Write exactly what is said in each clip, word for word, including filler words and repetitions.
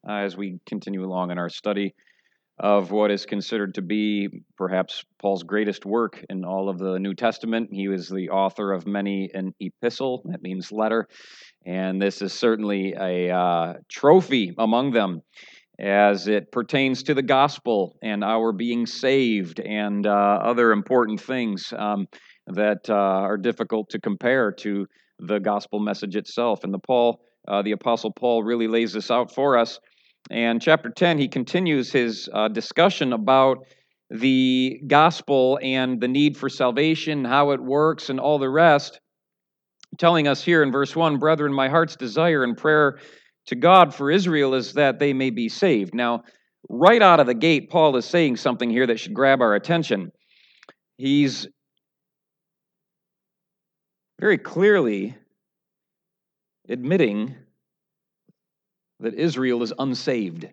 uh, as we continue along in our study of what is considered to be perhaps Paul's greatest work in all of the New Testament. He was the author of many an epistle, that means letter, and this is certainly a uh, trophy among them as it pertains to the gospel and our being saved and uh, other important things um, that uh, are difficult to compare to the gospel message itself. And the Paul, uh, the Apostle Paul, really lays this out for us. And chapter ten, he continues his uh, discussion about the gospel and the need for salvation, how it works, and all the rest, telling us here in verse one, "Brethren, my heart's desire and prayer to God for Israel is that they may be saved." Now, right out of the gate, Paul is saying something here that should grab our attention. He's very clearly admitting that Israel is unsaved.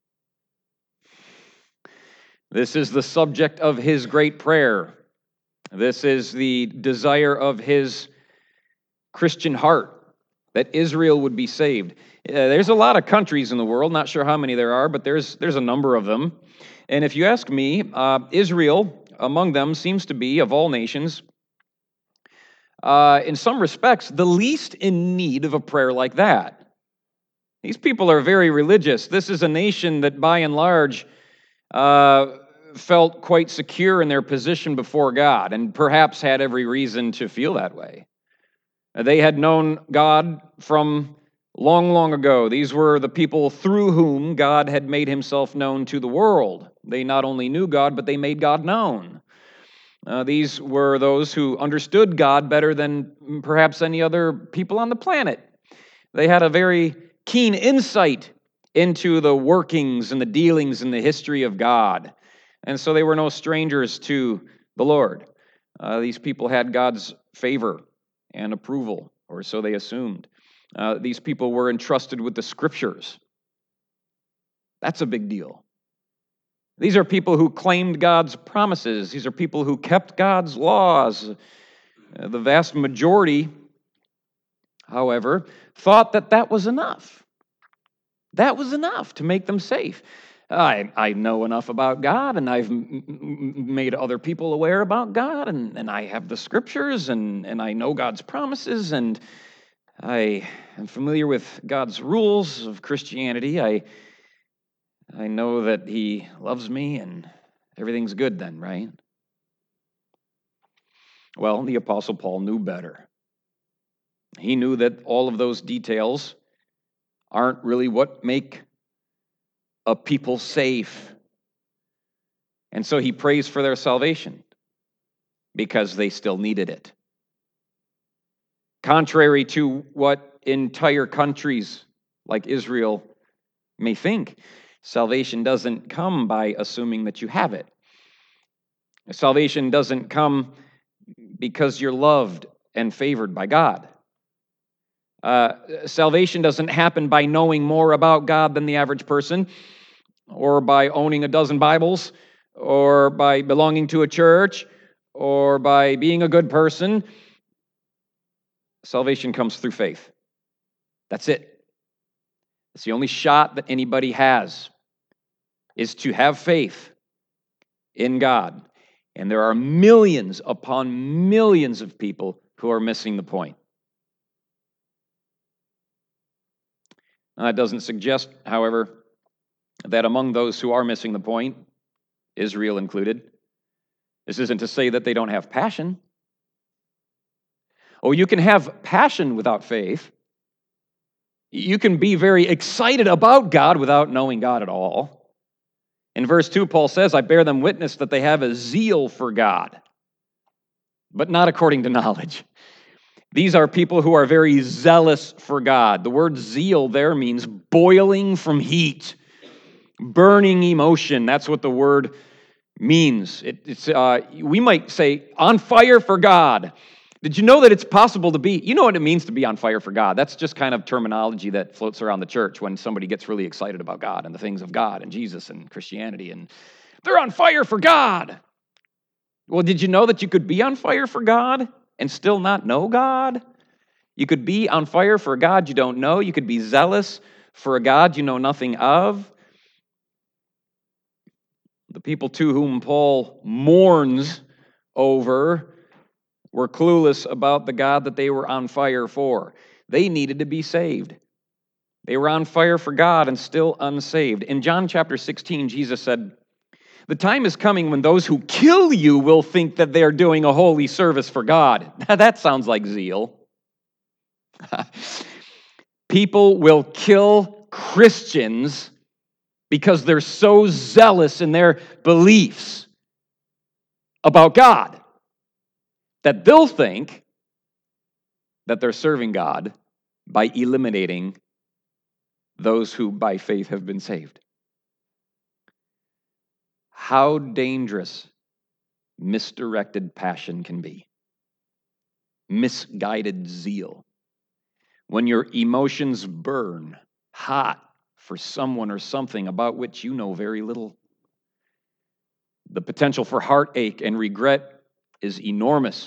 This is the subject of his great prayer. This is the desire of his Christian heart, that Israel would be saved. Uh, there's a lot of countries in the world, not sure how many there are, but there's there's a number of them. And if you ask me, uh, Israel among them seems to be, of all nations, uh, in some respects, the least in need of a prayer like that. These people are very religious. This is a nation that, by and large, uh, felt quite secure in their position before God, and perhaps had every reason to feel that way. They had known God from long, long ago. These were the people through whom God had made himself known to the world. They not only knew God, but they made God known. Uh, these were those who understood God better than perhaps any other people on the planet. They had a very keen insight into the workings and the dealings and the history of God. And so they were no strangers to the Lord. Uh, these people had God's favor and approval, or so they assumed. Uh, these people were entrusted with the Scriptures. That's a big deal. These are people who claimed God's promises. These are people who kept God's laws. Uh, the vast majority, however, thought that that was enough. That was enough to make them safe. I, I know enough about God, and I've m- m- made other people aware about God, and, and I have the Scriptures, and, and I know God's promises, and I am familiar with God's rules of Christianity. I, I know that He loves me, and everything's good then, right? Well, the Apostle Paul knew better. He knew that all of those details aren't really what make a people safe. And so he prays for their salvation because they still needed it. Contrary to what entire countries like Israel may think, salvation doesn't come by assuming that you have it. Salvation doesn't come because you're loved and favored by God. Uh, salvation doesn't happen by knowing more about God than the average person, or by owning a dozen Bibles, or by belonging to a church, or by being a good person. Salvation comes through faith. That's it. It's the only shot that anybody has, is to have faith in God. And there are millions upon millions of people who are missing the point. Now, that doesn't suggest, however, that among those who are missing the point, Israel included, this isn't to say that they don't have passion. Oh, you can have passion without faith. You can be very excited about God without knowing God at all. In verse two, Paul says, "I bear them witness that they have a zeal for God, but not according to knowledge." These are people who are very zealous for God. The word zeal there means boiling from heat, burning emotion. That's what the word means. It, it's uh, we might say on fire for God. Did you know that it's possible to be, you know what it means to be on fire for God? That's just kind of terminology that floats around the church when somebody gets really excited about God and the things of God and Jesus and Christianity, and they're on fire for God. Well, did you know that you could be on fire for God and still not know God? You could be on fire for God you don't know. You could be zealous for a God you know nothing of. The people to whom Paul mourns over were clueless about the God that they were on fire for. They needed to be saved. They were on fire for God and still unsaved. In John chapter sixteen, Jesus said, "The time is coming when those who kill you will think that they are doing a holy service for God." Now, that sounds like zeal. People will kill Christians because they're so zealous in their beliefs about God that they'll think that they're serving God by eliminating those who by faith have been saved. How dangerous misdirected passion can be. Misguided zeal. When your emotions burn hot for someone or something about which you know very little. The potential for heartache and regret is enormous.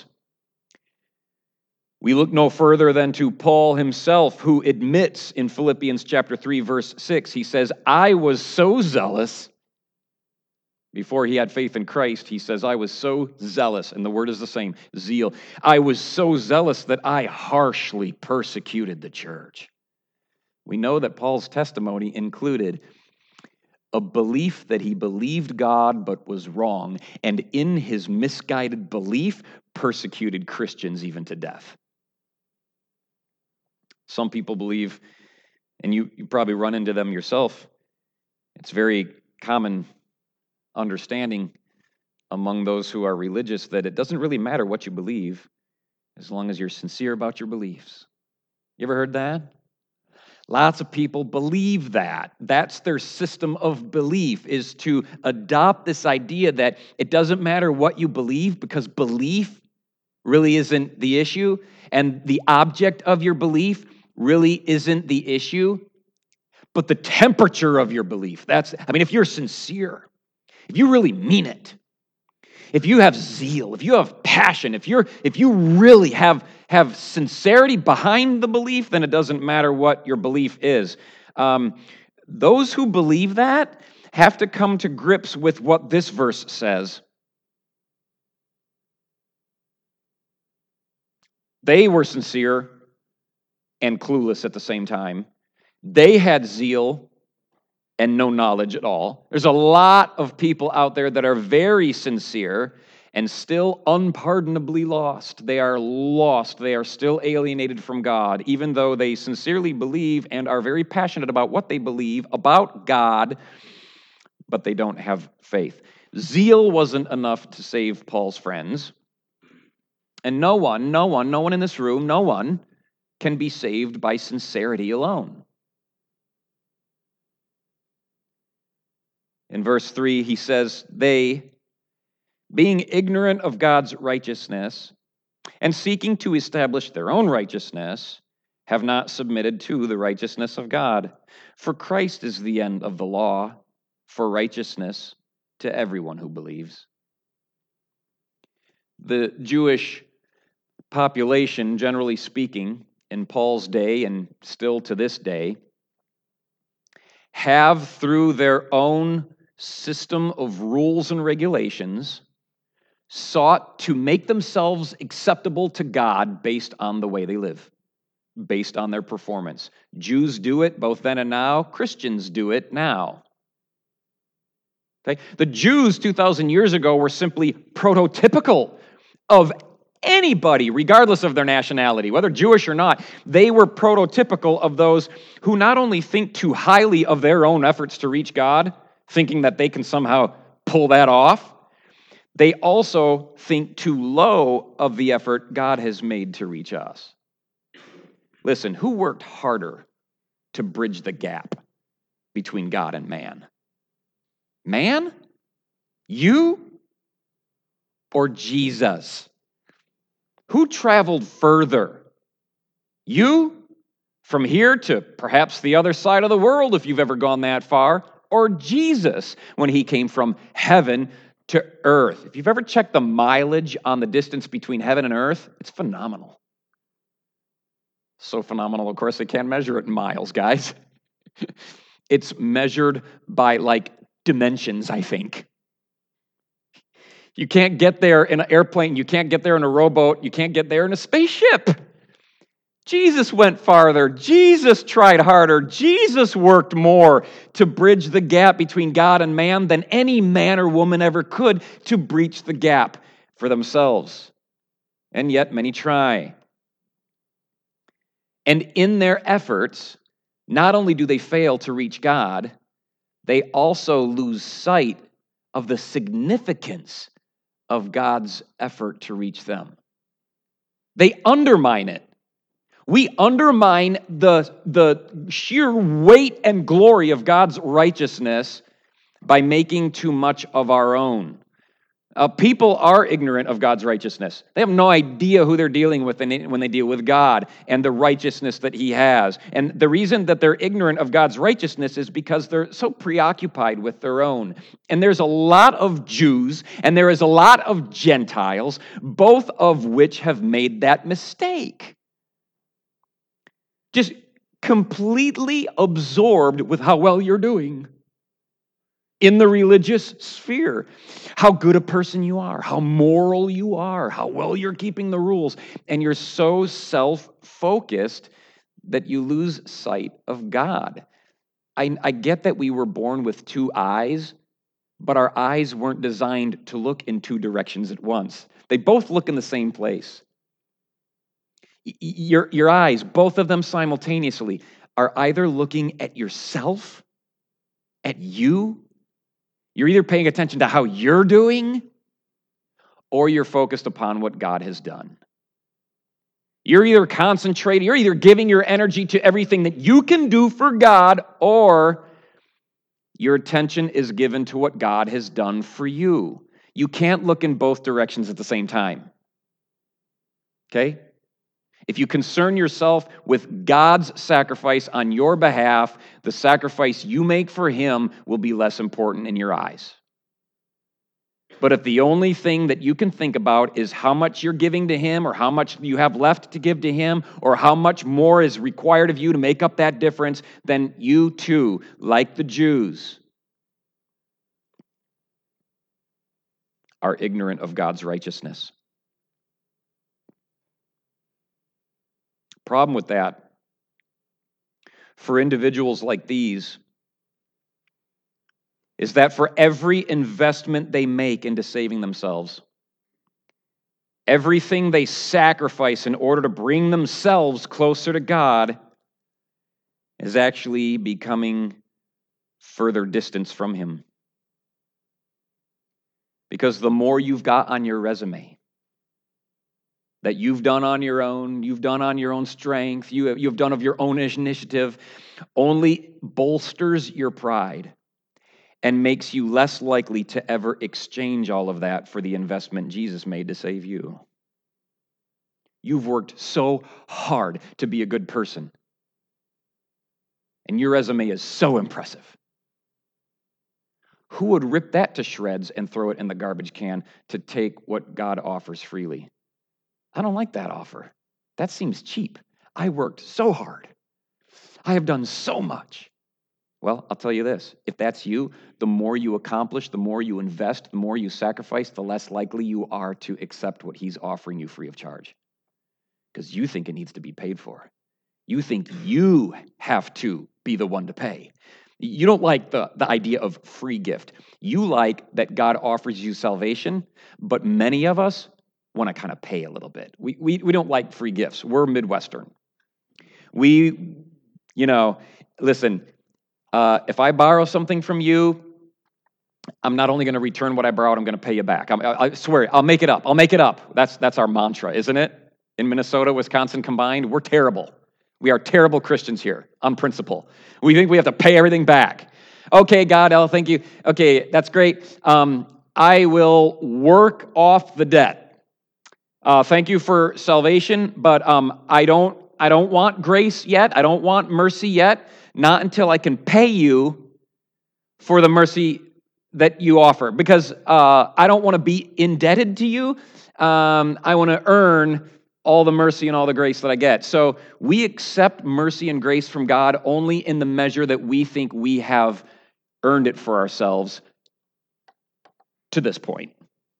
We look no further than to Paul himself, who admits in Philippians chapter three, verse six, he says, "I was so zealous." Before he had faith in Christ, he says, "I was so zealous," and the word is the same, zeal. "I was so zealous that I harshly persecuted the church." We know that Paul's testimony included a belief that he believed God but was wrong, and in his misguided belief, persecuted Christians even to death. Some people believe, and you, you probably run into them yourself, it's very common understanding among those who are religious that it doesn't really matter what you believe as long as you're sincere about your beliefs. You ever heard that? Lots of people believe that. That's their system of belief, is to adopt this idea that it doesn't matter what you believe because belief really isn't the issue, and the object of your belief really isn't the issue, but the temperature of your belief. That's, I mean, if you're sincere, if you really mean it, if you have zeal, if you have passion, if you're if you really have have sincerity behind the belief, then it doesn't matter what your belief is. Um, those who believe that have to come to grips with what this verse says. They were sincere and clueless at the same time. They had zeal and no knowledge at all. There's a lot of people out there that are very sincere and still unpardonably lost. They are lost. They are still alienated from God, even though they sincerely believe and are very passionate about what they believe about God, but they don't have faith. Zeal wasn't enough to save Paul's friends. And no one, no one, no one in this room, no one can be saved by sincerity alone. In verse three, he says, "They, being ignorant of God's righteousness and seeking to establish their own righteousness, have not submitted to the righteousness of God. For Christ is the end of the law for righteousness to everyone who believes." The Jewish population, generally speaking, in Paul's day and still to this day, have through their own system of rules and regulations sought to make themselves acceptable to God based on the way they live, based on their performance. Jews do it both then and now. Christians do it now. Okay? The Jews two thousand years ago were simply prototypical of anybody, regardless of their nationality, whether Jewish or not. They were prototypical of those who not only think too highly of their own efforts to reach God, thinking that they can somehow pull that off, they also think too low of the effort God has made to reach us. Listen, who worked harder to bridge the gap between God and man? Man? You? Or Jesus? Who traveled further? You? From here to perhaps the other side of the world, if you've ever gone that far? Or Jesus, when he came from heaven to earth? If you've ever checked the mileage on the distance between heaven and earth, it's phenomenal. So phenomenal, of course, they can't measure it in miles, guys. It's measured by like dimensions, I think. You can't get there in an airplane. You can't get there in a rowboat. You can't get there in a spaceship. Jesus went farther. Jesus tried harder. Jesus worked more to bridge the gap between God and man than any man or woman ever could to breach the gap for themselves. And yet many try. And in their efforts, not only do they fail to reach God, they also lose sight of the significance of God's effort to reach them. They undermine it. We undermine the, the sheer weight and glory of God's righteousness by making too much of our own. Uh, people are ignorant of God's righteousness. They have no idea who they're dealing with when they deal with God and the righteousness that He has. And the reason that they're ignorant of God's righteousness is because they're so preoccupied with their own. And there's a lot of Jews and there is a lot of Gentiles, both of which have made that mistake. Just completely absorbed with how well you're doing in the religious sphere, how good a person you are, how moral you are, how well you're keeping the rules, and you're so self-focused that you lose sight of God. I, I get that we were born with two eyes, but our eyes weren't designed to look in two directions at once. They both look in the same place. Your, your eyes, both of them simultaneously, are either looking at yourself, at you. You're either paying attention to how you're doing, or you're focused upon what God has done. You're either concentrating, you're either giving your energy to everything that you can do for God, or your attention is given to what God has done for you. You can't look in both directions at the same time. Okay? If you concern yourself with God's sacrifice on your behalf, the sacrifice you make for Him will be less important in your eyes. But if the only thing that you can think about is how much you're giving to Him, or how much you have left to give to Him, or how much more is required of you to make up that difference, then you too, like the Jews, are ignorant of God's righteousness. Problem with that, for individuals like these, is that for every investment they make into saving themselves, everything they sacrifice in order to bring themselves closer to God is actually becoming further distance from Him. Because the more you've got on your resume, that you've done on your own, you've done on your own strength, you have, you've done of your own initiative, only bolsters your pride and makes you less likely to ever exchange all of that for the investment Jesus made to save you. You've worked so hard to be a good person, and your resume is so impressive. Who would rip that to shreds and throw it in the garbage can to take what God offers freely? I don't like that offer. That seems cheap. I worked so hard. I have done so much. Well, I'll tell you this. If that's you, the more you accomplish, the more you invest, the more you sacrifice, the less likely you are to accept what He's offering you free of charge. Because you think it needs to be paid for. You think you have to be the one to pay. You don't like the, the idea of free gift. You like that God offers you salvation, but many of us want to kind of pay a little bit. We, we, we don't like free gifts. We're Midwestern. We, you know, listen, uh, if I borrow something from you, I'm not only going to return what I borrowed, I'm going to pay you back. I'm, I, I swear, I'll make it up. I'll make it up. That's, that's our mantra, isn't it? In Minnesota, Wisconsin combined, we're terrible. We are terrible Christians here on principle. We think we have to pay everything back. Okay, God, I'll thank you. Okay, that's great. Um, I will work off the debt. Uh, thank you for salvation, but um, I don't. I don't want grace yet. I don't want mercy yet. Not until I can pay you for the mercy that you offer, because uh, I don't want to be indebted to you. Um, I want to earn all the mercy and all the grace that I get. So we accept mercy and grace from God only in the measure that we think we have earned it for ourselves to this point.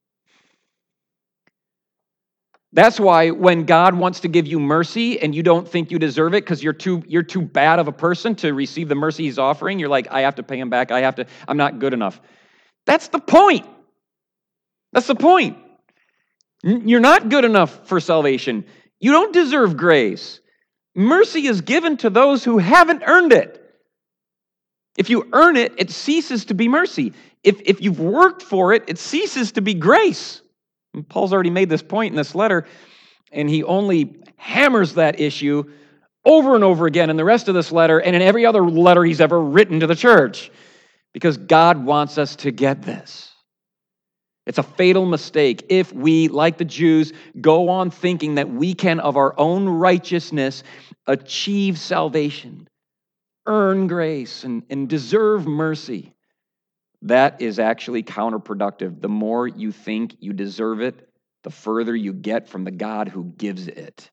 That's why when God wants to give you mercy and you don't think you deserve it because you're too you're too bad of a person to receive the mercy he's offering, you're like, I have to pay him back. I have to, I'm not good enough. That's the point. That's the point. You're not good enough for salvation. You don't deserve grace. Mercy is given to those who haven't earned it. If you earn it, it ceases to be mercy. If, if you've worked for it, it ceases to be grace. And Paul's already made this point in this letter, and he only hammers that issue over and over again in the rest of this letter and in every other letter he's ever written to the church, because God wants us to get this. It's a fatal mistake if we, like the Jews, go on thinking that we can, of our own righteousness, achieve salvation, earn grace, and, and deserve mercy. That is actually counterproductive. The more you think you deserve it, the further you get from the God who gives it.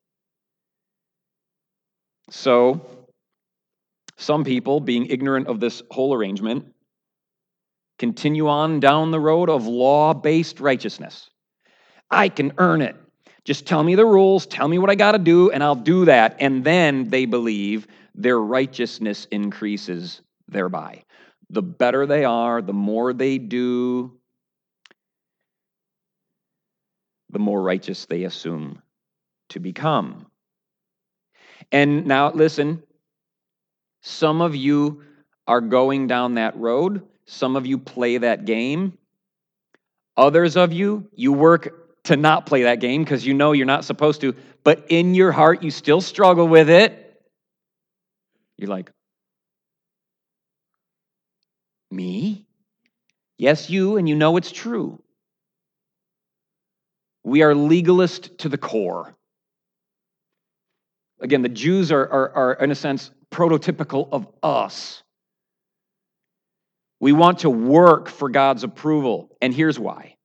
So, some people, being ignorant of this whole arrangement, continue on down the road of law-based righteousness. I can earn it. Just tell me the rules, tell me what I got to do, and I'll do that. And then they believe their righteousness increases thereby. The better they are, the more they do, the more righteous they assume to become. And now, listen, some of you are going down that road. Some of you play that game. Others of you, you work to not play that game because you know you're not supposed to, but in your heart, you still struggle with it. You're like, me? Yes, you, and you know it's true. We are legalist to the core. Again, the Jews are, are, are in a sense, prototypical of us. We want to work for God's approval, and here's why.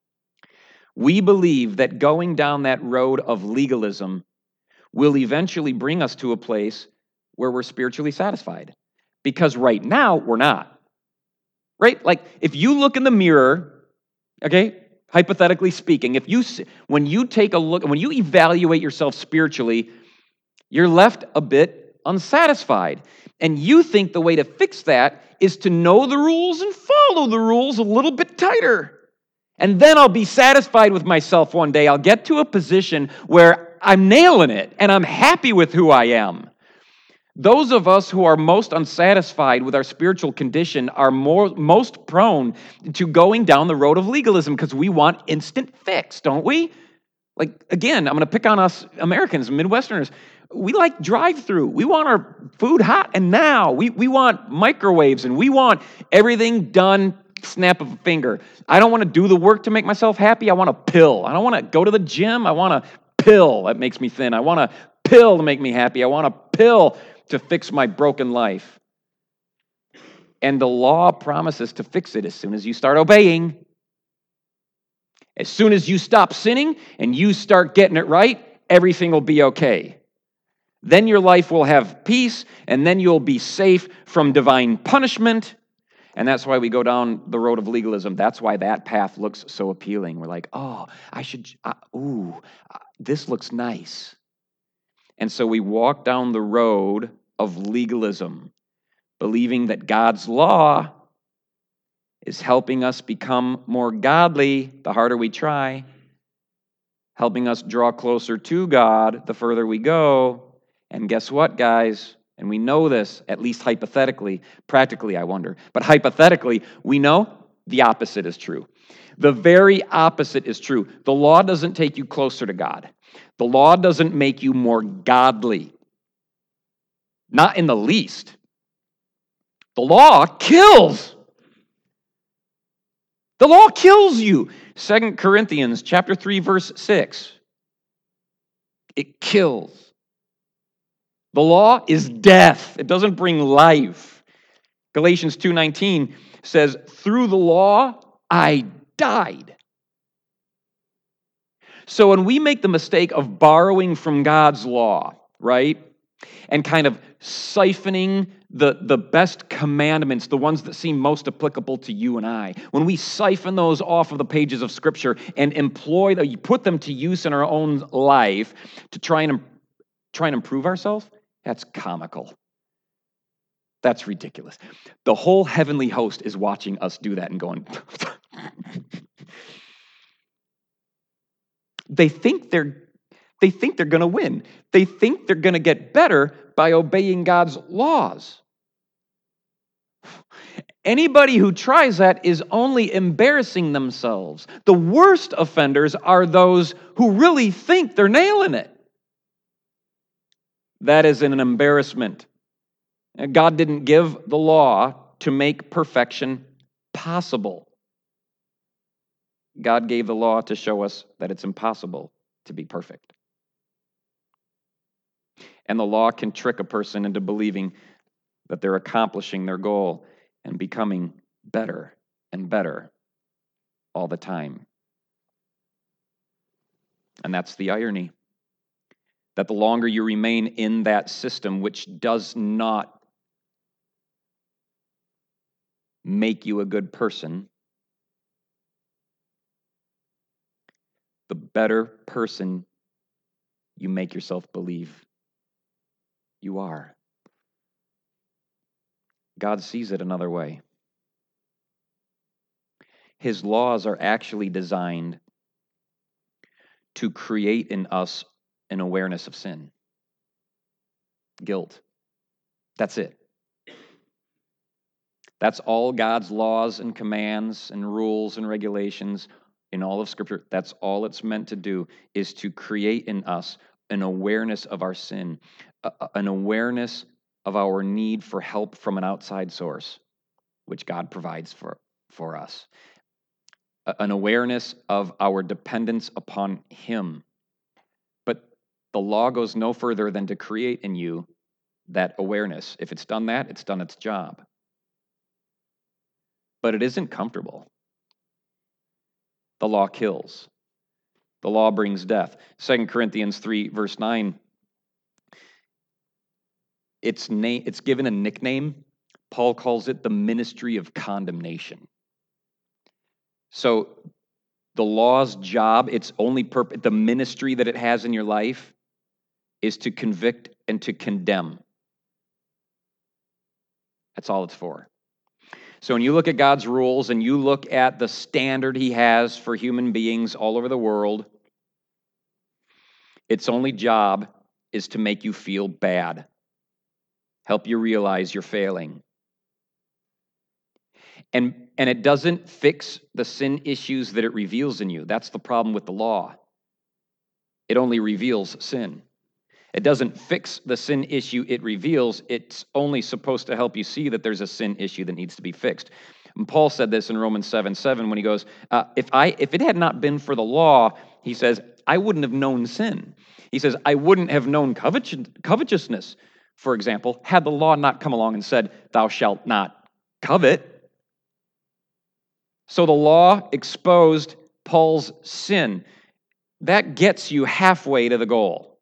We believe that going down that road of legalism will eventually bring us to a place where we're spiritually satisfied. Because right now, we're not. Right? Like, if you look in the mirror, okay, hypothetically speaking, if you, when you take a look, when you evaluate yourself spiritually, you're left a bit unsatisfied. And you think the way to fix that is to know the rules and follow the rules a little bit tighter. And then I'll be satisfied with myself one day. I'll get to a position where I'm nailing it and I'm happy with who I am. Those of us who are most unsatisfied with our spiritual condition are more, most prone to going down the road of legalism because we want instant fix, don't we? Like, again, I'm going to pick on us Americans, Midwesterners. We like drive-through. We want our food hot and now. We, we want microwaves and we want everything done snap of a finger. I don't want to do the work to make myself happy. I want a pill. I don't want to go to the gym. I want a pill that makes me thin. I want a pill to make me happy. I want a pill to fix my broken life. And the law promises to fix it as soon as you start obeying. As soon as you stop sinning and you start getting it right, everything will be okay. Then your life will have peace, and then you'll be safe from divine punishment. And that's why we go down the road of legalism. That's why that path looks so appealing. We're like, oh, I should, uh, ooh, uh, this looks nice. And so we walk down the road of legalism, believing that God's law is helping us become more godly the harder we try, helping us draw closer to God the further we go. And guess what, guys? And we know this, at least hypothetically, practically, I wonder. But hypothetically, we know the opposite is true. The very opposite is true. The law doesn't take you closer to God. The law doesn't make you more godly. Not in the least. The law kills. The law kills you. Second Corinthians chapter three, verse six. It kills. The law is death. It doesn't bring life. Galatians two nineteen says, through the law I died. So when we make the mistake of borrowing from God's law, right, and kind of siphoning the, the best commandments, the ones that seem most applicable to you and I, when we siphon those off of the pages of Scripture and employ them, put them to use in our own life to try and, try and improve ourselves, that's comical. That's ridiculous. The whole heavenly host is watching us do that and going, they think they're They think they're going to win. They think they're going to get better by obeying God's laws. Anybody who tries that is only embarrassing themselves. The worst offenders are those who really think they're nailing it. That is an embarrassment. God didn't give the law to make perfection possible. God gave the law to show us that it's impossible to be perfect. And the law can trick a person into believing that they're accomplishing their goal and becoming better and better all the time. And that's the irony. That the longer you remain in that system, which does not make you a good person, the better person you make yourself believe you are. God sees it another way. His laws are actually designed to create in us an awareness of sin, guilt. That's it. That's all God's laws and commands and rules and regulations in all of Scripture. That's all it's meant to do, is to create in us an awareness of our sin, an awareness of our need for help from an outside source, which God provides for, for us. An awareness of our dependence upon Him. But the law goes no further than to create in you that awareness. If it's done that, it's done its job. But it isn't comfortable. The law kills. The law brings death. Second Corinthians three, verse nine, it's, na- it's given a nickname. Paul calls it the ministry of condemnation. So the law's job, its only purpose, the ministry that it has in your life is to convict and to condemn. That's all it's for. So when you look at God's rules and you look at the standard He has for human beings all over the world, its only job is to make you feel bad, help you realize you're failing. And, and it doesn't fix the sin issues that it reveals in you. That's the problem with the law. It only reveals sin. It doesn't fix the sin issue it reveals. It's only supposed to help you see that there's a sin issue that needs to be fixed. And Paul said this in Romans seven seven when he goes, uh, if I if it had not been for the law, he says, I wouldn't have known sin. He says, I wouldn't have known covet- covetousness, for example, had the law not come along and said, thou shalt not covet. So the law exposed Paul's sin. That gets you halfway to the goal.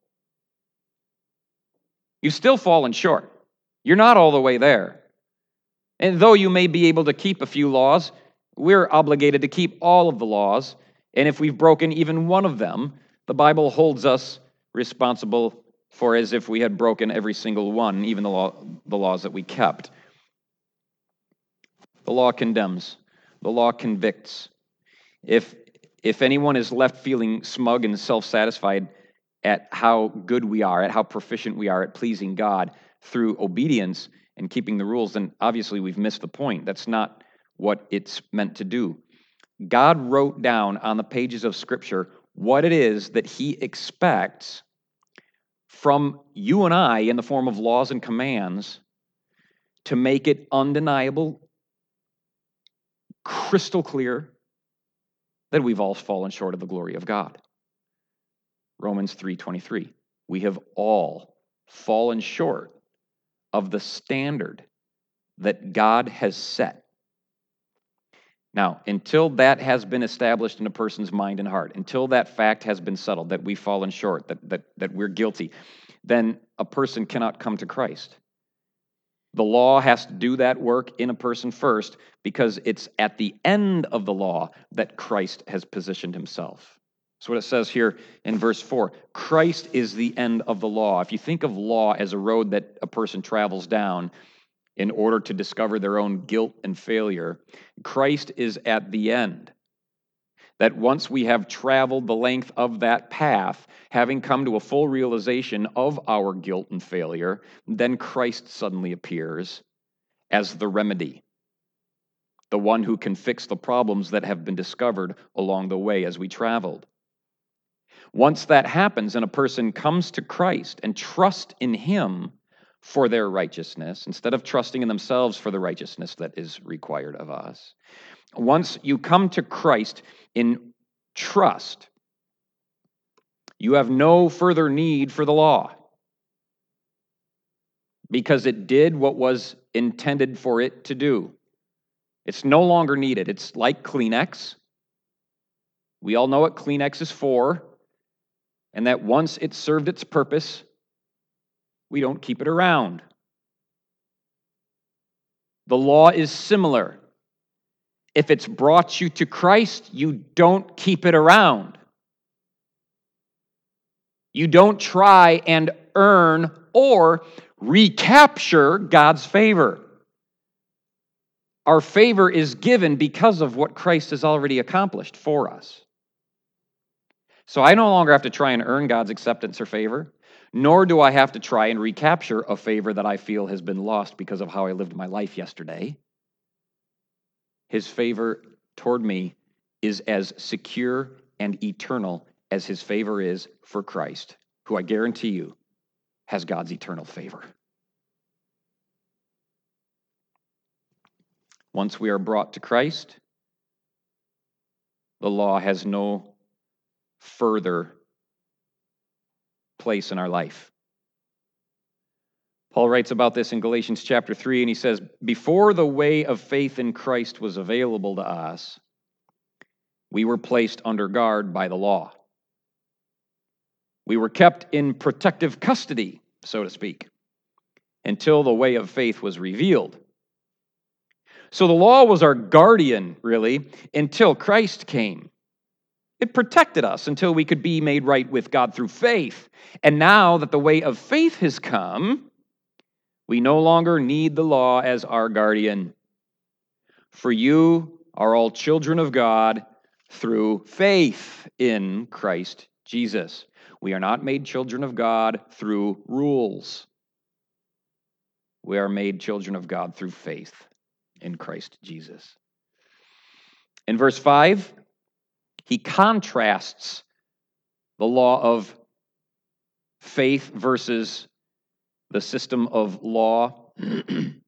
You've still fallen short. You're not all the way there. And though you may be able to keep a few laws, we're obligated to keep all of the laws. And if we've broken even one of them, the Bible holds us responsible for as if we had broken every single one, even the law, the laws that we kept. The law condemns. The law convicts. If, if anyone is left feeling smug and self-satisfied at how good we are, at how proficient we are at pleasing God through obedience and keeping the rules, then obviously we've missed the point. That's not what it's meant to do. God wrote down on the pages of Scripture what it is that He expects from you and I in the form of laws and commands to make it undeniable, crystal clear that we've all fallen short of the glory of God. Romans three twenty-three. We have all fallen short of the standard that God has set. Now, until that has been established in a person's mind and heart, until that fact has been settled, that we've fallen short, that, that, that we're guilty, then a person cannot come to Christ. The law has to do that work in a person first, because it's at the end of the law that Christ has positioned himself. That's what it says here in verse four. Christ is the end of the law. If you think of law as a road that a person travels down in order to discover their own guilt and failure, Christ is at the end. That once we have traveled the length of that path, having come to a full realization of our guilt and failure, then Christ suddenly appears as the remedy, the one who can fix the problems that have been discovered along the way as we traveled. Once that happens and a person comes to Christ and trusts in him for their righteousness, instead of trusting in themselves for the righteousness that is required of us, once you come to Christ in trust, you have no further need for the law, because it did what was intended for it to do. It's no longer needed. It's like Kleenex. We all know what Kleenex is for, and that once it's served its purpose, we don't keep it around. The law is similar. If it's brought you to Christ, you don't keep it around. You don't try and earn or recapture God's favor. Our favor is given because of what Christ has already accomplished for us. So I no longer have to try and earn God's acceptance or favor, nor do I have to try and recapture a favor that I feel has been lost because of how I lived my life yesterday. His favor toward me is as secure and eternal as his favor is for Christ, who I guarantee you has God's eternal favor. Once we are brought to Christ, the law has no further place in our life. Paul writes about this in Galatians chapter three, and he says, before the way of faith in Christ was available to us, we were placed under guard by the law. We were kept in protective custody, so to speak, until the way of faith was revealed. So the law was our guardian, really, until Christ came. It protected us until we could be made right with God through faith. And now that the way of faith has come, we no longer need the law as our guardian. For you are all children of God through faith in Christ Jesus. We are not made children of God through rules. We are made children of God through faith in Christ Jesus. In verse five, he contrasts the law of faith versus the system of law, and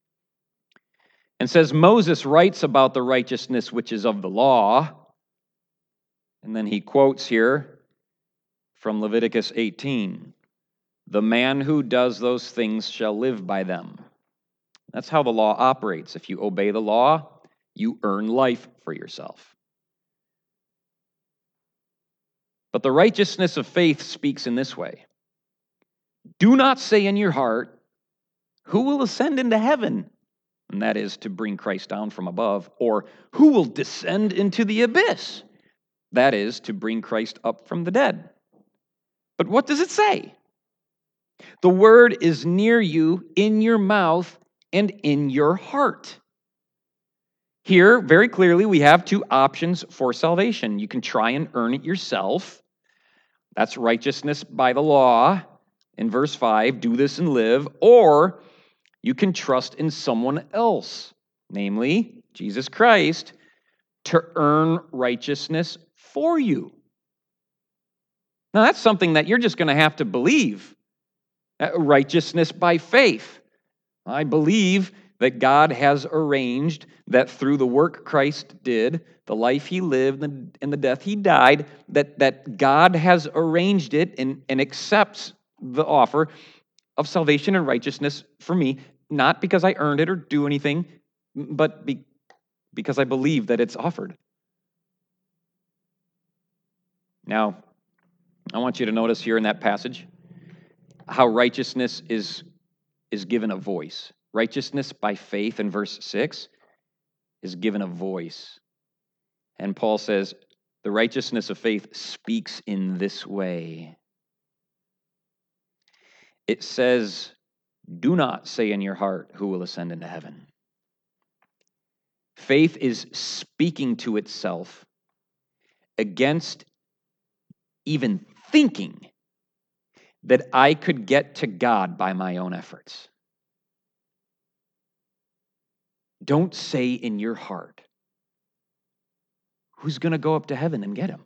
says Moses writes about the righteousness which is of the law, and then he quotes here from Leviticus eighteen, the man who does those things shall live by them. That's how the law operates. If you obey the law, you earn life for yourself. But the righteousness of faith speaks in this way. Do not say in your heart, who will ascend into heaven? And that is to bring Christ down from above. Or who will descend into the abyss? That is to bring Christ up from the dead. But what does it say? The word is near you, in your mouth and in your heart. Here, very clearly, we have two options for salvation. You can try and earn it yourself. That's righteousness by the law. In verse five, do this and live. Or you can trust in someone else, namely Jesus Christ, to earn righteousness for you. Now, that's something that you're just going to have to believe. Righteousness by faith. I believe that God has arranged that through the work Christ did, the life he lived and the death he died, that, that God has arranged it and, and accepts the offer of salvation and righteousness for me, not because I earned it or do anything, but be, because I believe that it's offered. Now, I want you to notice here in that passage how righteousness is, is given a voice. Righteousness by faith in verse six is given a voice. And Paul says, the righteousness of faith speaks in this way. It says, do not say in your heart, who will ascend into heaven. Faith is speaking to itself against even thinking that I could get to God by my own efforts. Don't say in your heart, who's going to go up to heaven and get him?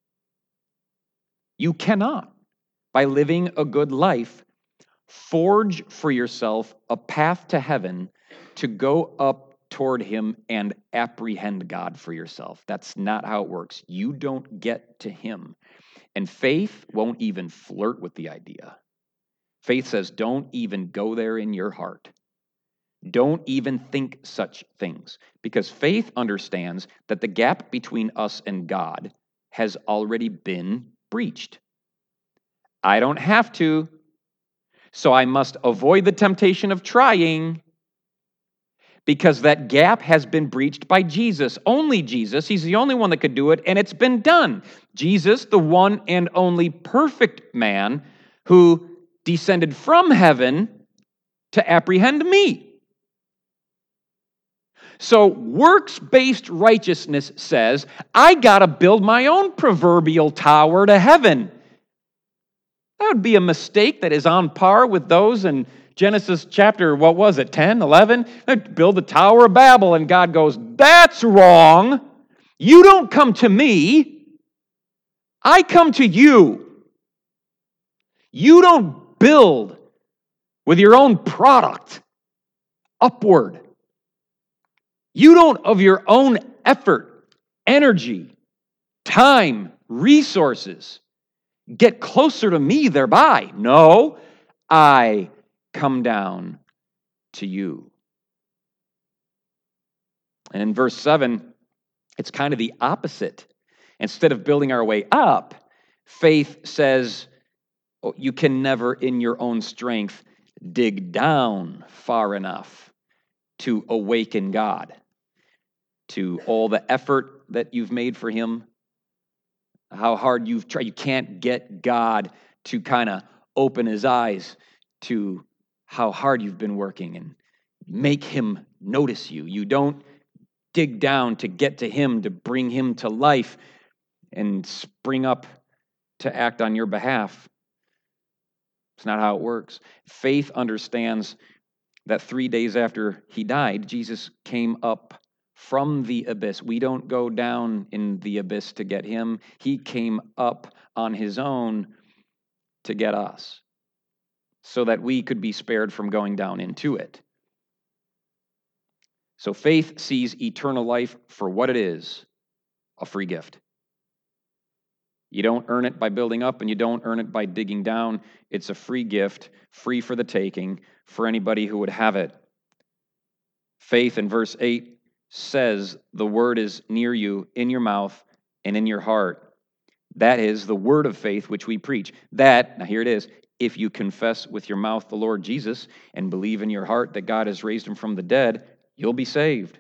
You cannot, by living a good life, forge for yourself a path to heaven to go up toward him and apprehend God for yourself. That's not how it works. You don't get to him. And faith won't even flirt with the idea. Faith says, don't even go there in your heart. Don't even think such things. Because faith understands that the gap between us and God has already been breached. I don't have to, so I must avoid the temptation of trying, because that gap has been breached by Jesus. Only Jesus. He's the only one that could do it, and it's been done. Jesus, the one and only perfect man who descended from heaven to apprehend me. So works-based righteousness says, I got to build my own proverbial tower to heaven. That would be a mistake that is on par with those in Genesis chapter, what was it, ten, eleven? Build the Tower of Babel, and God goes, that's wrong. You don't come to me. I come to you. You don't build with your own product upward. You don't, of your own effort, energy, time, resources, get closer to me thereby. No, I come down to you. And in verse seven, it's kind of the opposite. Instead of building our way up, faith says, oh, you can never in your own strength dig down far enough to awaken God to all the effort that you've made for him, how hard you've tried. You can't get God to kind of open his eyes to how hard you've been working and make him notice you. You don't dig down to get to him, to bring him to life and spring up to act on your behalf. It's not how it works. Faith understands that three days after he died, Jesus came up from the abyss. We don't go down in the abyss to get him. He came up on his own to get us, so that we could be spared from going down into it. So faith sees eternal life for what it is, a free gift. You don't earn it by building up, and you don't earn it by digging down. It's a free gift, free for the taking, for anybody who would have it. Faith in verse eight says the word is near you, in your mouth and in your heart. That is the word of faith which we preach. That, now here it is, if you confess with your mouth the Lord Jesus and believe in your heart that God has raised him from the dead, you'll be saved.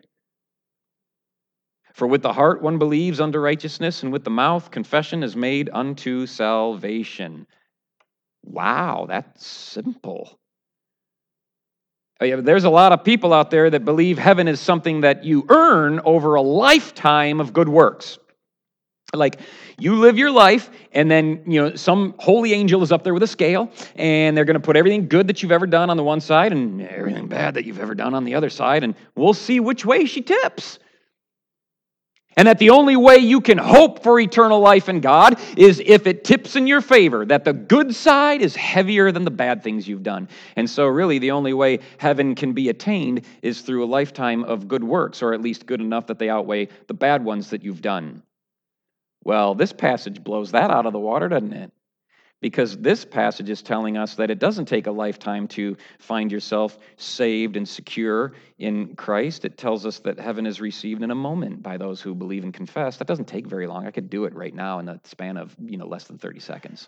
For with the heart one believes unto righteousness, and with the mouth confession is made unto salvation. Wow, that's simple. There's a lot of people out there that believe heaven is something that you earn over a lifetime of good works. Like, you live your life, and then, you know, some holy angel is up there with a scale, and they're going to put everything good that you've ever done on the one side and everything bad that you've ever done on the other side, and we'll see which way she tips. And that the only way you can hope for eternal life in God is if it tips in your favor, that the good side is heavier than the bad things you've done. And so really the only way heaven can be attained is through a lifetime of good works, or at least good enough that they outweigh the bad ones that you've done. Well, this passage blows that out of the water, doesn't it? Because this passage is telling us that it doesn't take a lifetime to find yourself saved and secure in Christ. It tells us that heaven is received in a moment by those who believe and confess. That doesn't take very long. I could do it right now in the span of, you know, less than thirty seconds.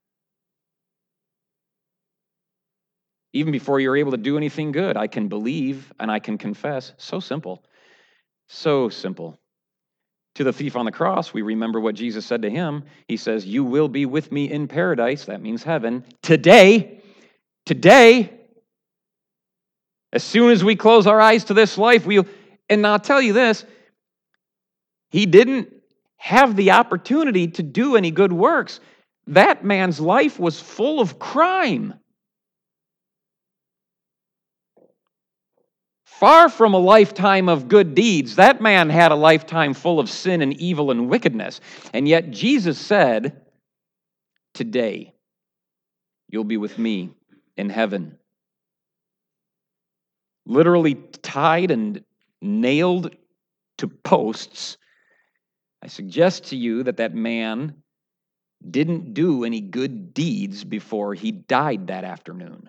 Even before you're able to do anything good, I can believe and I can confess. So simple. So simple. To the thief on the cross, we remember what Jesus said to him. He says, "You will be with me in paradise," that means heaven, today, today. As soon as we close our eyes to this life, we'll, and I'll tell you this, he didn't have the opportunity to do any good works. That man's life was full of crime. Far from a lifetime of good deeds, that man had a lifetime full of sin and evil and wickedness. And yet Jesus said, "Today, you'll be with me in heaven." Literally tied and nailed to posts. I suggest to you that that man didn't do any good deeds before he died that afternoon.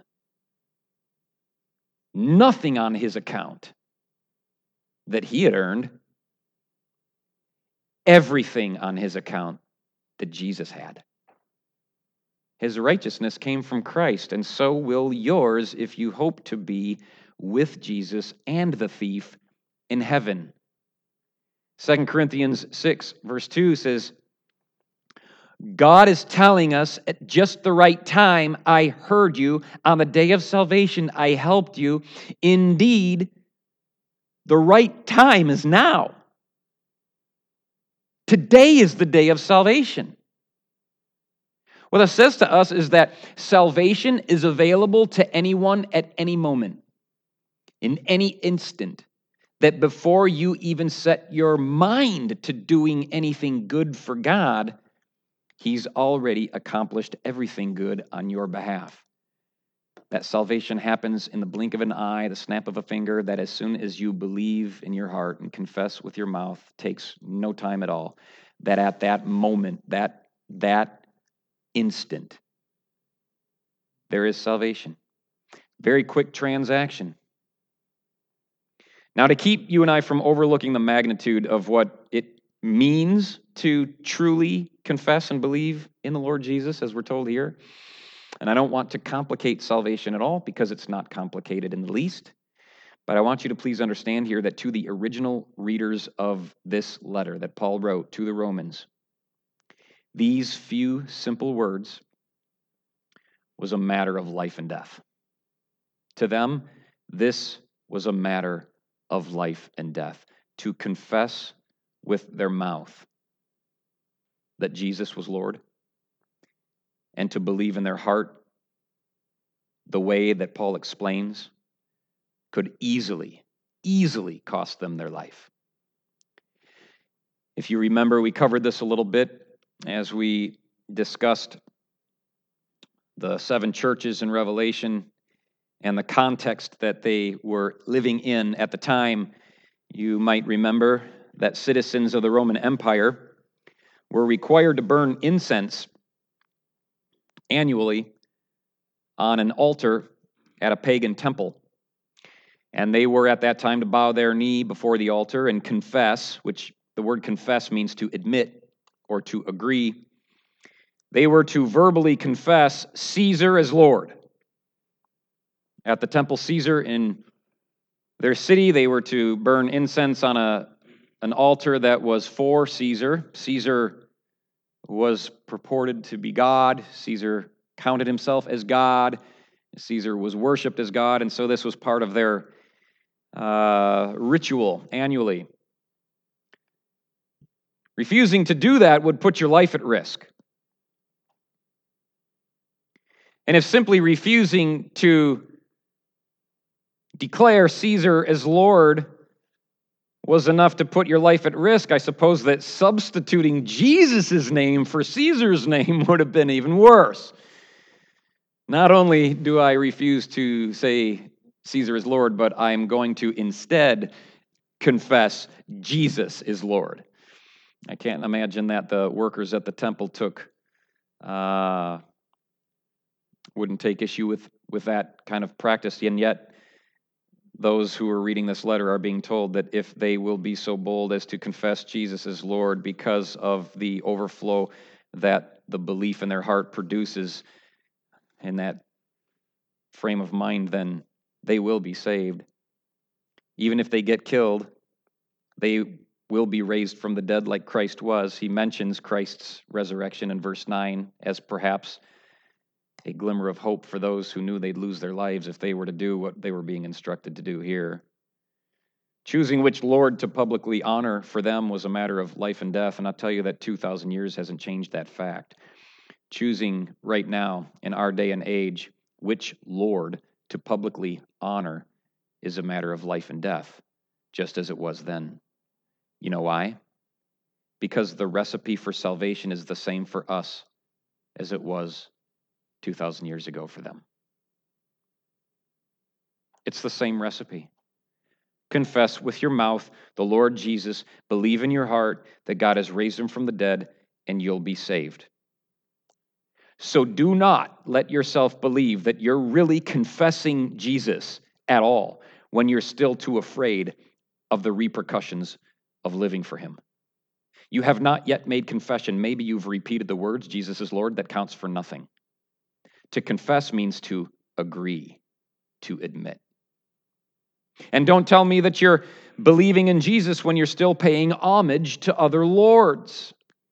Nothing on his account that he had earned. Everything on his account that Jesus had. His righteousness came from Christ, and so will yours if you hope to be with Jesus and the thief in heaven. Second Corinthians six, verse two says, God is telling us at just the right time, I heard you. On the day of salvation, I helped you. Indeed, the right time is now. Today is the day of salvation. What it says to us is that salvation is available to anyone at any moment, in any instant, that before you even set your mind to doing anything good for God, He's already accomplished everything good on your behalf. That salvation happens in the blink of an eye, the snap of a finger, that as soon as you believe in your heart and confess with your mouth, takes no time at all. That at that moment, that, that instant, there is salvation. Very quick transaction. Now, to keep you and I from overlooking the magnitude of what it means to truly confess and believe in the Lord Jesus, as we're told here, and I don't want to complicate salvation at all because it's not complicated in the least, but I want you to please understand here that to the original readers of this letter that Paul wrote to the Romans, these few simple words was a matter of life and death. To them, this was a matter of life and death. To confess with their mouth that Jesus was Lord, and to believe in their heart the way that Paul explains could easily, easily cost them their life. If you remember, we covered this a little bit as we discussed the seven churches in Revelation and the context that they were living in at the time. You might remember that citizens of the Roman Empire were required to burn incense annually on an altar at a pagan temple. And they were at that time to bow their knee before the altar and confess, which the word confess means to admit or to agree. They were to verbally confess Caesar as Lord. At the temple Caesar in their city, they were to burn incense on a, an altar that was for Caesar. Caesar was purported to be God. Caesar counted himself as God. Caesar was worshipped as God, and so this was part of their uh, ritual annually. Refusing to do that would put your life at risk. And if simply refusing to declare Caesar as Lord was enough to put your life at risk, I suppose that substituting Jesus' name for Caesar's name would have been even worse. Not only do I refuse to say Caesar is Lord, but I am going to instead confess Jesus is Lord. I can't imagine that the workers at the temple took uh, wouldn't take issue with, with that kind of practice, and yet those who are reading this letter are being told that if they will be so bold as to confess Jesus as Lord because of the overflow that the belief in their heart produces in that frame of mind, then they will be saved. Even if they get killed, they will be raised from the dead like Christ was. He mentions Christ's resurrection in verse nine as perhaps a glimmer of hope for those who knew they'd lose their lives if they were to do what they were being instructed to do here. Choosing which Lord to publicly honor for them was a matter of life and death, and I'll tell you that two thousand years hasn't changed that fact. Choosing right now, in our day and age, which Lord to publicly honor is a matter of life and death, just as it was then. You know why? Because the recipe for salvation is the same for us as it was two thousand years ago for them. It's the same recipe. Confess with your mouth the Lord Jesus, believe in your heart that God has raised him from the dead, and you'll be saved. So do not let yourself believe that you're really confessing Jesus at all when you're still too afraid of the repercussions of living for him. You have not yet made confession. Maybe you've repeated the words, Jesus is Lord. That counts for nothing. To confess means to agree, to admit. And don't tell me that you're believing in Jesus when you're still paying homage to other lords.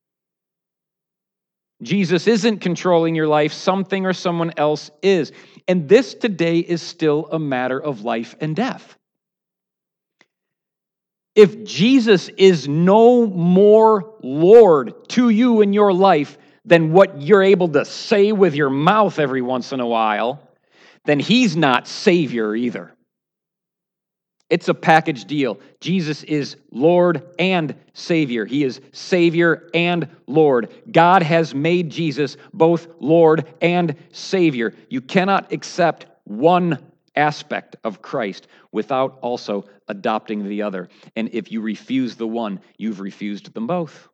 Jesus isn't controlling your life. Something or someone else is. And this today is still a matter of life and death. If Jesus is no more Lord to you in your life than what you're able to say with your mouth every once in a while, then he's not Savior either. It's a package deal. Jesus is Lord and Savior. He is Savior and Lord. God has made Jesus both Lord and Savior. You cannot accept one aspect of Christ without also adopting the other. And if you refuse the one, you've refused them both.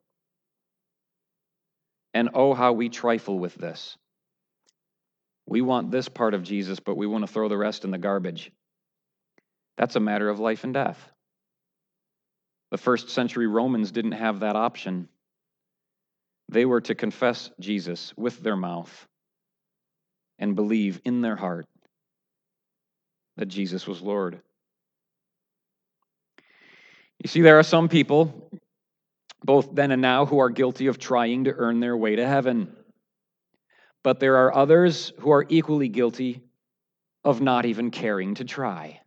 And oh, how we trifle with this. We want this part of Jesus, but we want to throw the rest in the garbage. That's a matter of life and death. The first century Romans didn't have that option. They were to confess Jesus with their mouth and believe in their heart that Jesus was Lord. You see, there are some people, both then and now, who are guilty of trying to earn their way to heaven. But there are others who are equally guilty of not even caring to try.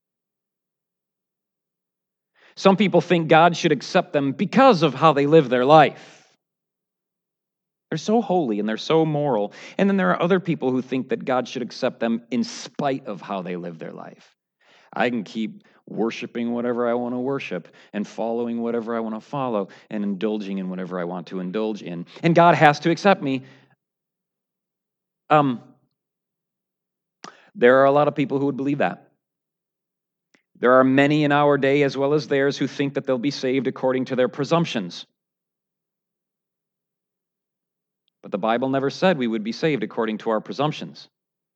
Some people think God should accept them because of how they live their life. They're so holy and they're so moral. And then there are other people who think that God should accept them in spite of how they live their life. I can keep worshiping whatever I want to worship and following whatever I want to follow and indulging in whatever I want to indulge in. And God has to accept me. Um, there are a lot of people who would believe that. There are many in our day as well as theirs who think that they'll be saved according to their presumptions. But the Bible never said we would be saved according to our presumptions.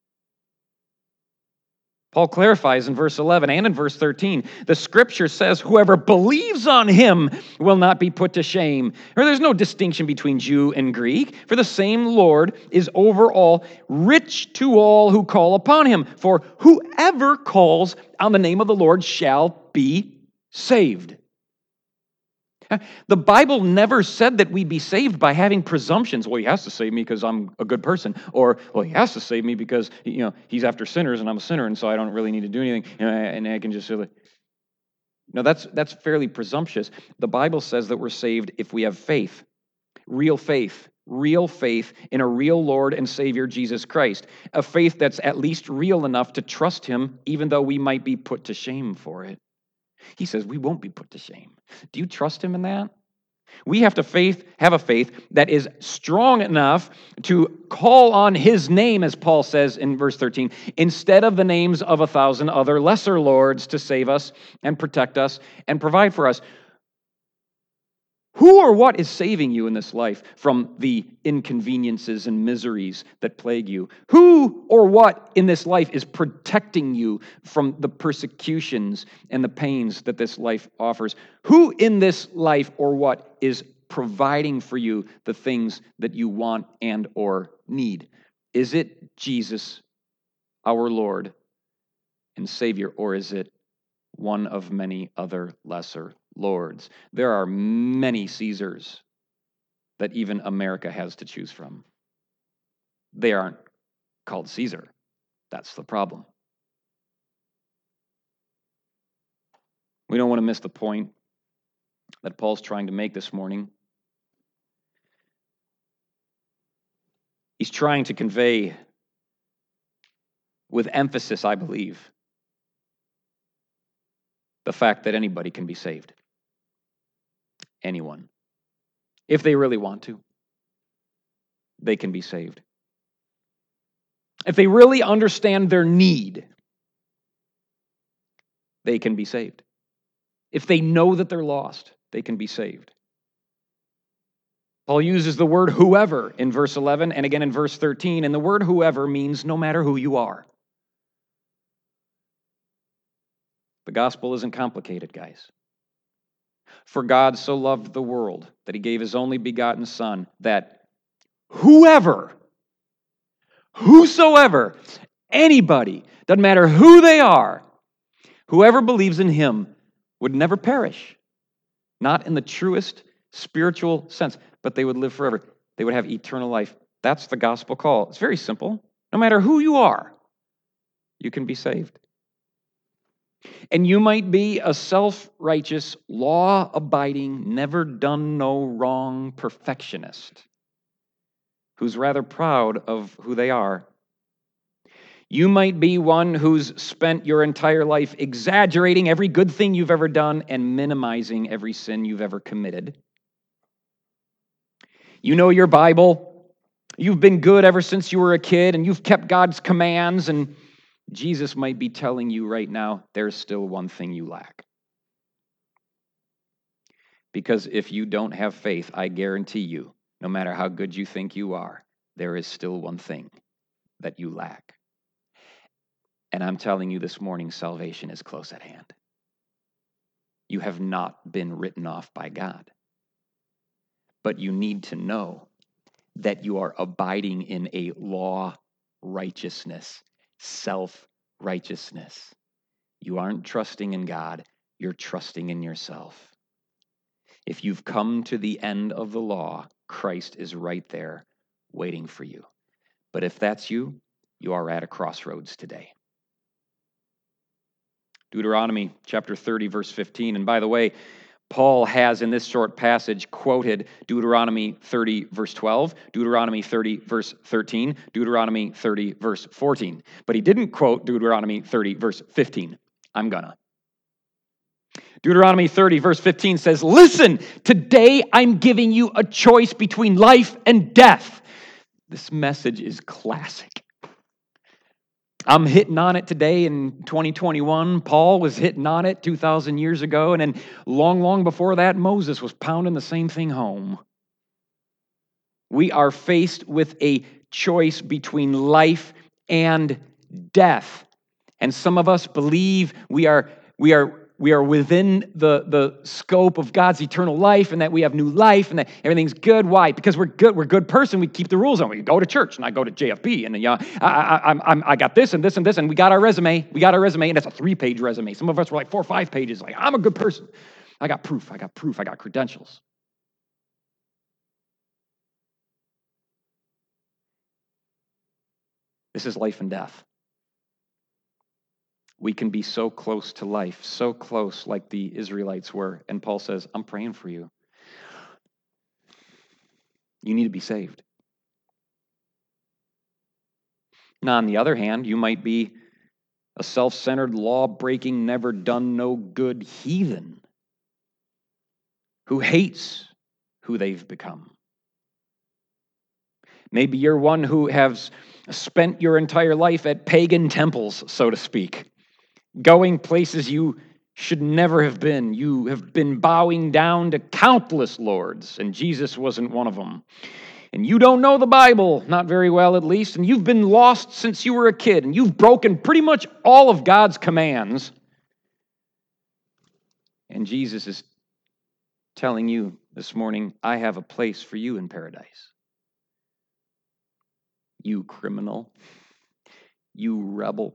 Paul clarifies in verse eleven and in verse thirteen, the scripture says, whoever believes on him will not be put to shame. Or there's no distinction between Jew and Greek, for the same Lord is over all, rich to all who call upon him. For whoever calls on the name of the Lord shall be saved. The Bible never said that we'd be saved by having presumptions. Well, he has to save me because I'm a good person. Or, well, he has to save me because, you know, he's after sinners and I'm a sinner and so I don't really need to do anything. And I, and I can just really... No, that's, that's fairly presumptuous. The Bible says that we're saved if we have faith. Real faith. Real faith in a real Lord and Savior, Jesus Christ. A faith that's at least real enough to trust him even though we might be put to shame for it. He says we won't be put to shame. Do you trust him in that? We have to faith, have a faith that is strong enough to call on his name, as Paul says in verse thirteen, instead of the names of a thousand other lesser lords to save us and protect us and provide for us. Who or what is saving you in this life from the inconveniences and miseries that plague you? Who or what in this life is protecting you from the persecutions and the pains that this life offers? Who in this life or what is providing for you the things that you want and or need? Is it Jesus, our Lord and Savior, or is it one of many other lesser lords? There are many Caesars that even America has to choose from. They aren't called Caesar. That's the problem. We don't want to miss the point that Paul's trying to make this morning. He's trying to convey with emphasis, I believe, the fact that anybody can be saved. Anyone. If they really want to, they can be saved. If they really understand their need, they can be saved. If they know that they're lost, they can be saved. Paul uses the word whoever in verse eleven and again in verse thirteen, and the word whoever means no matter who you are. The gospel isn't complicated, guys. For God so loved the world that he gave his only begotten Son, that whoever, whosoever, anybody, doesn't matter who they are, whoever believes in him would never perish. Not in the truest spiritual sense, but they would live forever. They would have eternal life. That's the gospel call. It's very simple. No matter who you are, you can be saved. And you might be a self-righteous, law-abiding, never done no wrong perfectionist who's rather proud of who they are. You might be one who's spent your entire life exaggerating every good thing you've ever done and minimizing every sin you've ever committed. You know your Bible. You've been good ever since you were a kid, and you've kept God's commands, and Jesus might be telling you right now, there's still one thing you lack. Because if you don't have faith, I guarantee you, no matter how good you think you are, there is still one thing that you lack. And I'm telling you this morning, salvation is close at hand. You have not been written off by God. But you need to know that you are abiding in a law righteousness, self-righteousness. You aren't trusting in God, you're trusting in yourself. If you've come to the end of the law, Christ is right there waiting for you. But if that's you, you are at a crossroads today. Deuteronomy chapter thirty, verse fifteen. And by the way, Paul has in this short passage quoted Deuteronomy thirty, verse twelve, Deuteronomy thirty, verse thirteen, Deuteronomy thirty, verse fourteen. But he didn't quote Deuteronomy thirty, verse fifteen. I'm gonna. Deuteronomy thirty, verse fifteen says, listen, today I'm giving you a choice between life and death. This message is classic. I'm hitting on it today in twenty twenty-one. Paul was hitting on it two thousand years ago. And then long, long before that, Moses was pounding the same thing home. We are faced with a choice between life and death. And some of us believe we are, we are, we are within the, the scope of God's eternal life and that we have new life and that everything's good. Why? Because we're good. We're a good person. We keep the rules on. We go to church and I go to J F B and you know, I, I, I'm, I'm, I got this and this and this and we got our resume. We got our resume and it's a three-page resume. Some of us were like four or five pages. Like, I'm a good person. I got proof. I got proof. I got credentials. This is life and death. We can be so close to life, so close like the Israelites were. And Paul says, I'm praying for you. You need to be saved. Now, on the other hand, you might be a self-centered, law-breaking, never done no good heathen who hates who they've become. Maybe you're one who has spent your entire life at pagan temples, so to speak, going places you should never have been. You have been bowing down to countless lords, and Jesus wasn't one of them. And you don't know the Bible, not very well at least, and you've been lost since you were a kid, and you've broken pretty much all of God's commands. And Jesus is telling you this morning, I have a place for you in paradise. You criminal, you rebel.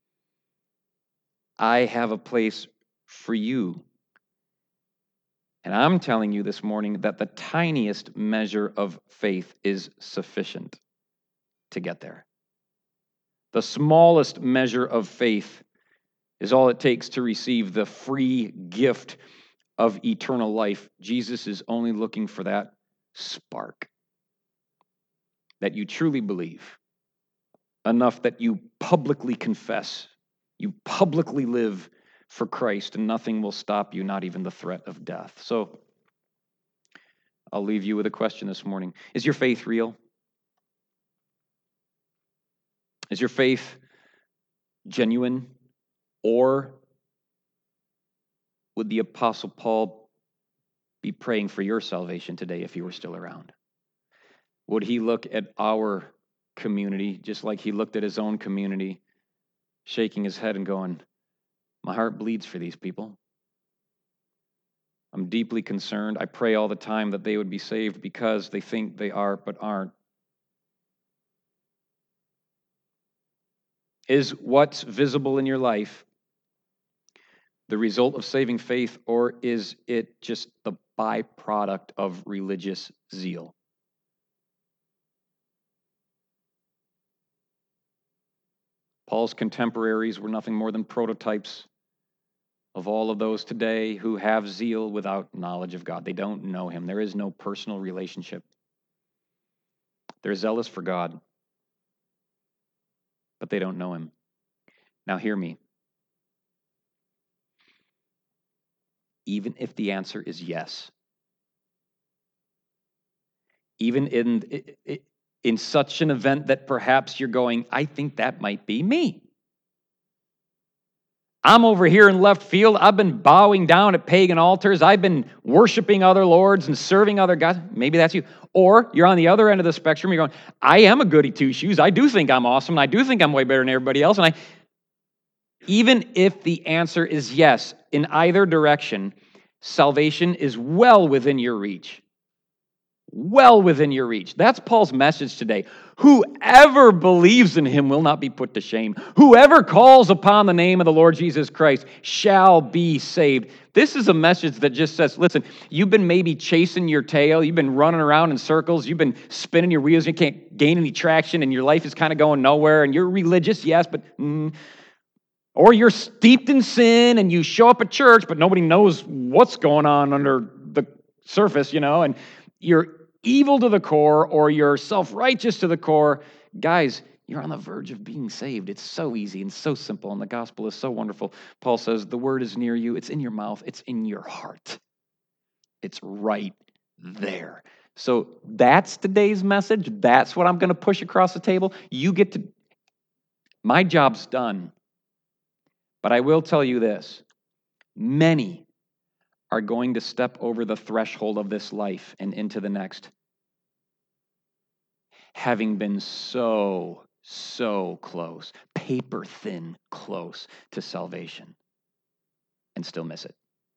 I have a place for you. And I'm telling you this morning that the tiniest measure of faith is sufficient to get there. The smallest measure of faith is all it takes to receive the free gift of eternal life. Jesus is only looking for that spark, that you truly believe, enough that you publicly confess, you publicly live for Christ, and nothing will stop you, not even the threat of death. So I'll leave you with a question this morning. Is your faith real? Is your faith genuine? Or would the Apostle Paul be praying for your salvation today if he were still around? Would he look at our community just like he looked at his own community, shaking his head and going, my heart bleeds for these people. I'm deeply concerned. I pray all the time that they would be saved because they think they are but aren't. Is what's visible in your life the result of saving faith, or is it just the byproduct of religious zeal? Paul's contemporaries were nothing more than prototypes of all of those today who have zeal without knowledge of God. They don't know him. There is no personal relationship. They're zealous for God, but they don't know him. Now hear me. Even if the answer is yes, even in, in such an event that perhaps you're going, I think that might be me. I'm over here in left field. I've been bowing down at pagan altars. I've been worshiping other lords and serving other gods. Maybe that's you. Or you're on the other end of the spectrum. You're going, I am a goody two-shoes. I do think I'm awesome. And I do think I'm way better than everybody else. And I, even if the answer is yes, in either direction, salvation is well within your reach. Well within your reach. That's Paul's message today. Whoever believes in him will not be put to shame. Whoever calls upon the name of the Lord Jesus Christ shall be saved. This is a message that just says, listen, you've been maybe chasing your tail. You've been running around in circles. You've been spinning your wheels. You can't gain any traction, and your life is kind of going nowhere. And you're religious, yes, but... Mm, or you're steeped in sin, and you show up at church, but nobody knows what's going on under the surface, you know, and you're evil to the core, or you're self-righteous to the core. Guys, you're on the verge of being saved. It's so easy and so simple, and the gospel is so wonderful. Paul says, the word is near you. It's in your mouth. It's in your heart. It's right there. So that's today's message. That's what I'm going to push across the table. You get to, my job's done. But I will tell you this, many are going to step over the threshold of this life and into the next, having been so, so close, paper thin close to salvation, and still miss it.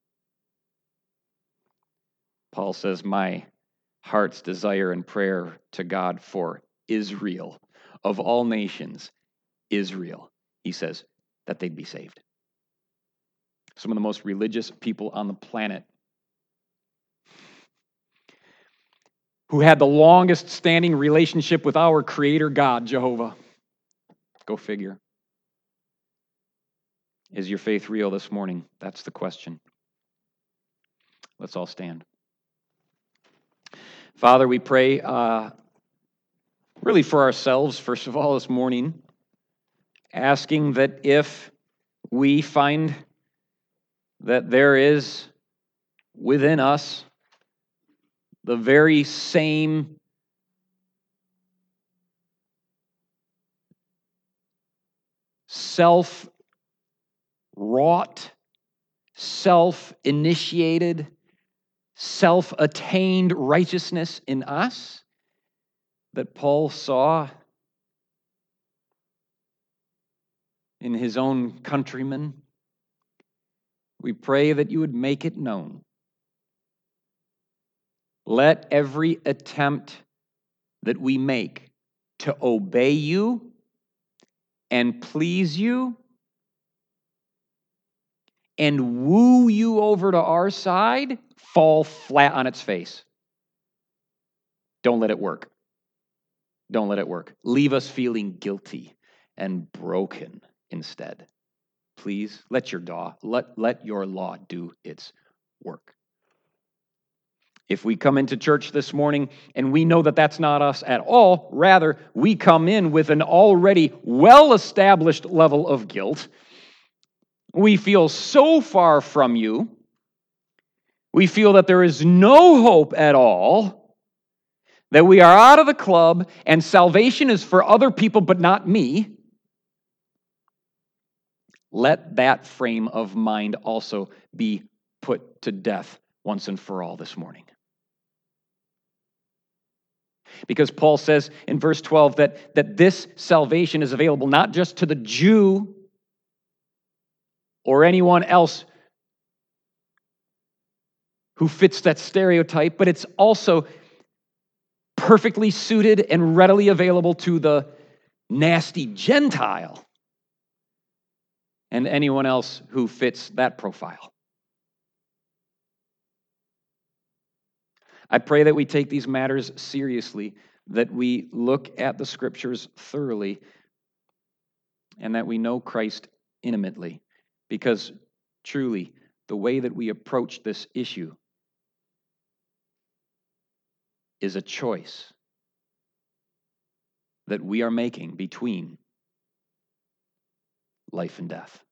Paul says, my heart's desire and prayer to God for Israel, of all nations, Israel, he says, that they'd be saved. Some of the most religious people on the planet who had the longest standing relationship with our Creator God, Jehovah. Go figure. Is your faith real this morning? That's the question. Let's all stand. Father, we pray uh, really for ourselves, first of all, this morning, asking that if we find that there is within us the very same self-wrought, self-initiated, self-attained righteousness in us that Paul saw in his own countrymen. We pray that you would make it known. Let every attempt that we make to obey you and please you and woo you over to our side fall flat on its face. Don't let it work. Don't let it work. Leave us feeling guilty and broken instead. Please let your law, let, let your law do its work. If we come into church this morning and we know that that's not us at all, rather, we come in with an already well-established level of guilt. We feel so far from you. We feel that there is no hope at all, that we are out of the club and salvation is for other people but not me. Let that frame of mind also be put to death once and for all this morning. Because Paul says in verse twelve that, that this salvation is available not just to the Jew or anyone else who fits that stereotype, but it's also perfectly suited and readily available to the nasty Gentile and anyone else who fits that profile. I pray that we take these matters seriously, that we look at the scriptures thoroughly, and that we know Christ intimately, because truly, the way that we approach this issue is a choice that we are making between life and death.